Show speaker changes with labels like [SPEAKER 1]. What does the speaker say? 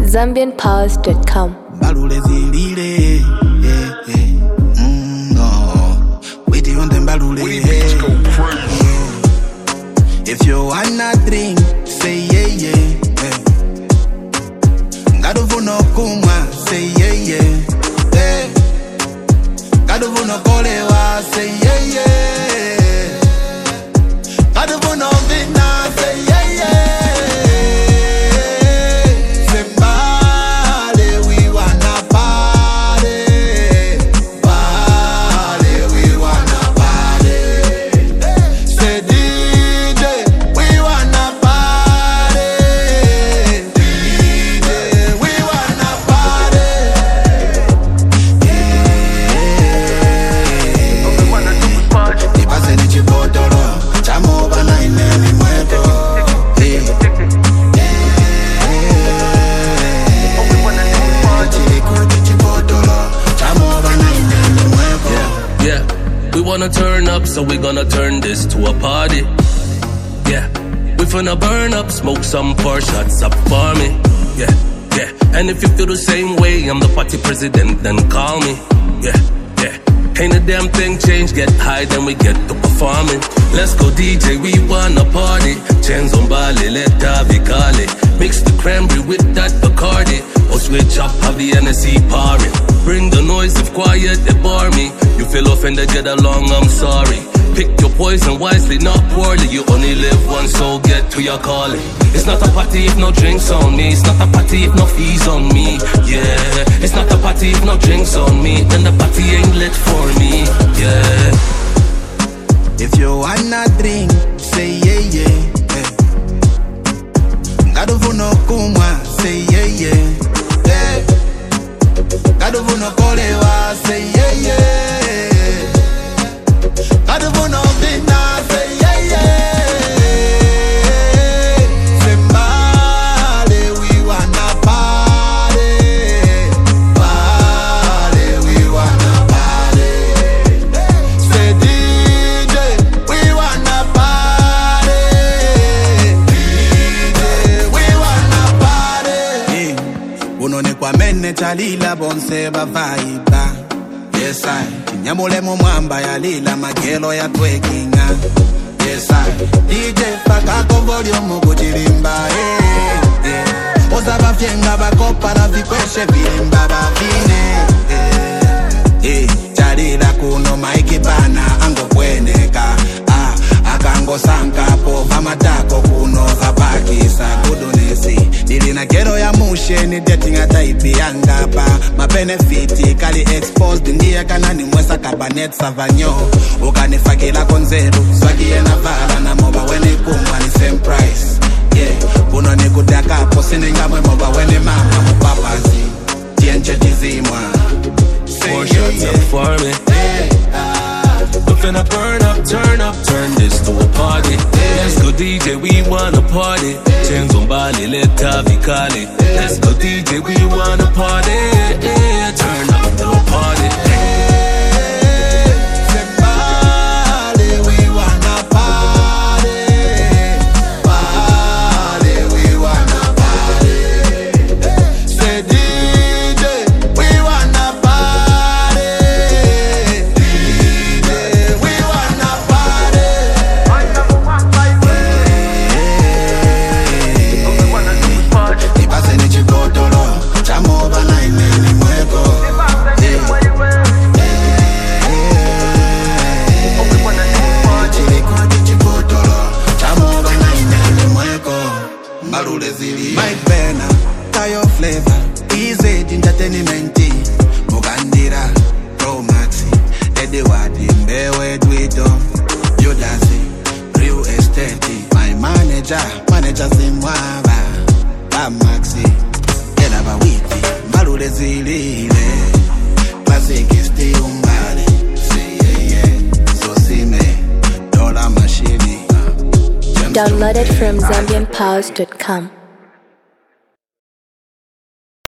[SPEAKER 1] zambianpowers.com.
[SPEAKER 2] Mbalule zilile, no. Waiting on them mbalule. If you wanna drink, say yeah. Ngaduvuno kumwa, say yeah. Ngaduvuno kolewa, say yeah. Ngaduvuno vina, say yeah.
[SPEAKER 3] Wanna turn up, so we gonna turn this to a party. Yeah, we finna burn up, smoke some pour shots up for me. Yeah. And if you feel the same way, I'm the party president, then call me. Yeah. Ain't a damn thing changed, get high, then we get to performing. Let's go DJ, we wanna party. Chains on Bali, let Davi call it. Mix the cranberry with that Bacardi. Or switch up, have the NSC pouring. Bring the noise, if quiet, they bore me. You feel offended, get along, I'm sorry. Pick your poison wisely, not poorly. You only live once, so get to your calling. It's not a party if no drinks on me. It's not a party if no fees on me. Yeah, it's not a party if no drinks on me. Then the party ain't lit for me. Yeah.
[SPEAKER 2] If you wanna drink, say yeah. Ngaduvuno kumwa, say yeah. Ngaduvuno kolewa, say yeah. Ngaduvuno vina, say yeah. Sembale, we wanna party. Party, we wanna party. Say DJ, we wanna party. DJ, we wanna party. Unone kwa mene chalila bonse ba vaiba. Yes I, kinyamule mwamba ya lila magelo ya twekinga. Yes I, DJ fakako volume kuchirimba. Osaba fienga bakopa la vikweshe vilimba bavine. Chalila kuno maiki bana ango kweneka. Akango sanka po vamatako kuno vapakisa kudunesi. Dili na gero ya mushe ni dating ataipi yangapa. Ma benefiti kali exposed ndiye kanani mwesa kabanet savanyo. Ukanifakila konzeru swakie na vala na moba wene kumwa ni same price. Yeah, kuno ni kudaka po sininga mwe moba wene mama mupapazi. Tienche jizimwa.
[SPEAKER 3] Four shots up for me. We finna burn up, turn this to a party. Let's go DJ, we wanna party. Chains on Bali, let Tavi call it. Let's go DJ, we wanna party. Turn up to a party. Mike Bena, Tayo Flavor, Easy Entertainment, Mugandira, Pro Maxi, Edward, Mbewe Dwito, Yodasi, Real Estate, my manager Zimwaba, Bam Maxi, Edaba Wiki, Mbalule Zilile, Classic is the Umbali, so Sime, Dollar Machine.
[SPEAKER 1] Downloaded from zambianpowers.com.